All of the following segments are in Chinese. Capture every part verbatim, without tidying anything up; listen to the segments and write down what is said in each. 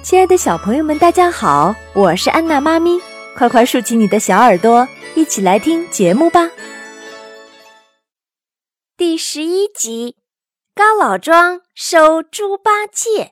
亲爱的小朋友们，大家好，我是安娜妈咪，快快竖起你的小耳朵，一起来听节目吧。 第十一集，高老庄收猪八戒。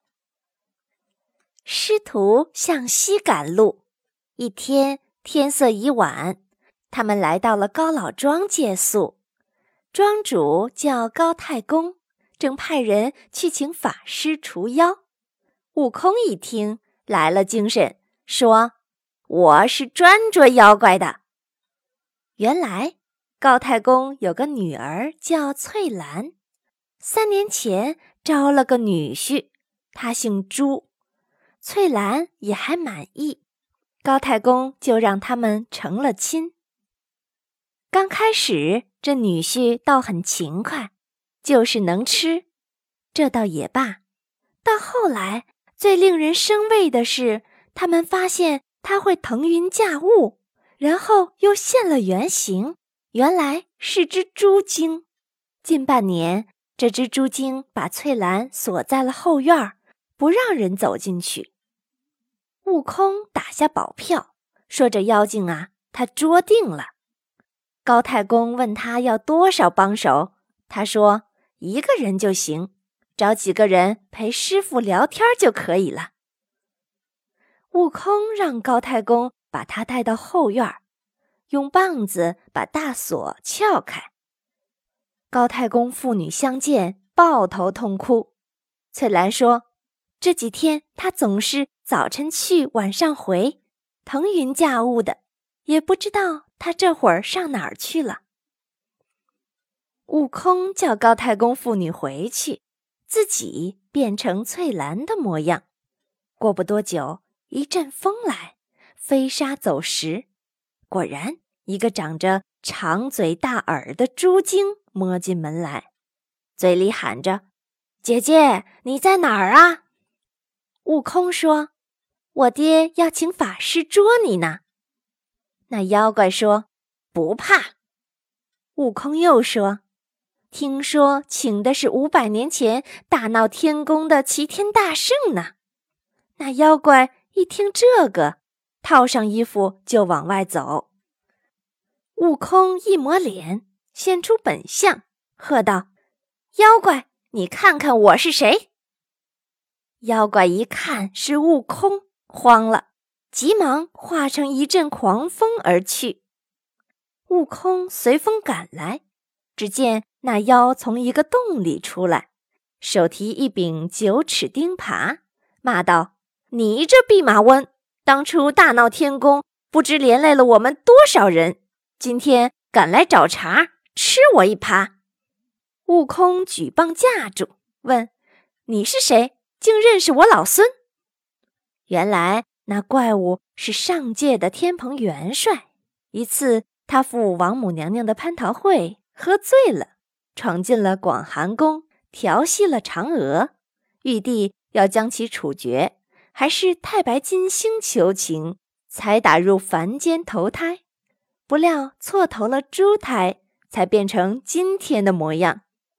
师徒向西赶路，一天天色已晚，他们来到了高老庄借宿。庄主叫高太公，正派人去请法师除妖。悟空一听，来了精神，说：“我是专捉妖怪的。”原来高太公有个女儿叫翠兰，三年前招了个女婿，他姓朱。翠兰也还满意，高太公就让他们成了亲。刚开始这女婿倒很勤快，就是能吃，这倒也罢。到后来最令人生畏的是，他们发现他会腾云驾雾，然后又现了原形，原来是只猪精。近半年，这只猪精把翠兰锁在了后院，不让人走进去。悟空打下保票，说这妖精啊，他捉定了。高太公问他要多少帮手，他说一个人就行，找几个人陪师傅聊天就可以了。悟空让高太公把他带到后院，用棒子把大锁撬开。高太公父女相见，抱头痛哭。翠兰说，这几天他总是早晨去晚上回，腾云驾雾的，也不知道他这会儿上哪儿去了。悟空叫高太公父女回去，自己变成翠兰的模样。过不多久，一阵风来，飞沙走石，果然一个长着长嘴大耳的猪精摸进门来，嘴里喊着：“姐姐，你在哪儿啊？”悟空说：“我爹要请法师捉你呢。”那妖怪说：“不怕。”悟空又说：“听说请的是五百年前大闹天宫的齐天大圣呢。”那妖怪一听这个，套上衣服就往外走。悟空一抹脸，现出本相，喝道：“妖怪，你看看我是谁？”妖怪一看是悟空，慌了，急忙化成一阵狂风而去。悟空随风赶来，只见那妖从一个洞里出来，手提一柄九齿钉耙，骂道：“你这弼马温，当初大闹天宫，不知连累了我们多少人，今天赶来找茬，吃我一耙！”悟空举棒架住，问：“你是谁？竟认识我老孙？”原来那怪物是上界的天蓬元帅。一次他赴王母娘娘的蟠桃会，喝醉了，闯进了广寒宫，调戏了嫦娥。玉帝要将其处决，还是太白金星求情，才打入凡间投胎。不料错投了猪胎，才变成今天的模样。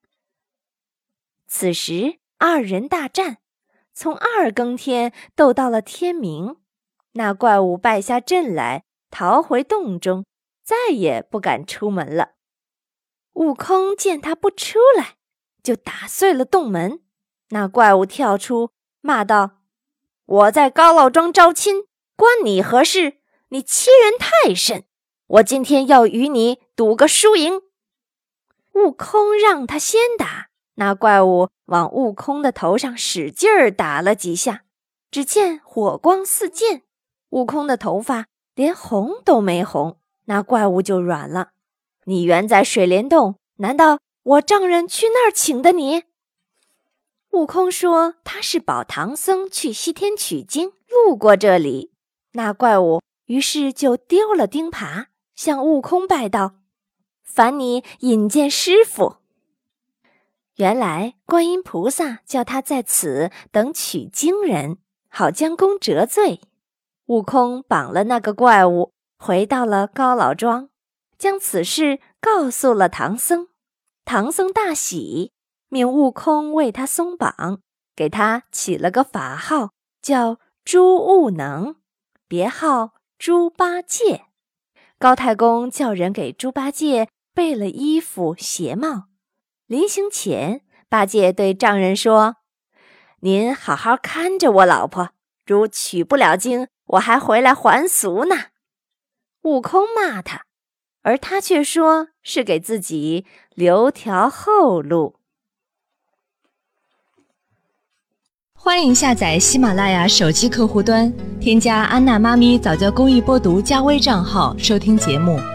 此时二人大战，从二更天斗到了天明，那怪物败下阵来，逃回洞中，再也不敢出门了。悟空见他不出来，就打碎了洞门。那怪物跳出，骂道：“我在高老庄招亲，关你何事？你欺人太甚！我今天要与你赌个输赢。”悟空让他先打，那怪物往悟空的头上使劲儿打了几下，只见火光四溅，悟空的头发连红都没红，那怪物就软了。你原在水帘洞，难道我丈人去那儿请的你？悟空说他是保唐僧去西天取经，路过这里。那怪物于是就丢了钉耙，向悟空拜道：“烦你引荐师傅。”原来观音菩萨叫他在此等取经人，好将功折罪。悟空绑了那个怪物，回到了高老庄，将此事告诉了唐僧。唐僧大喜，命悟空为他松绑，给他起了个法号， 叫朱务能，别号猪八戒。高太公叫人给猪八戒备了衣服鞋帽。临行前，八戒对丈人说：“您好好看着我老婆，如取不了经，我还回来还俗呢。”悟空骂他，而他却说是给自己留条后路。 欢迎下载喜马拉雅手机客户端，添加安娜妈咪早教公益播读加微账号收听节目。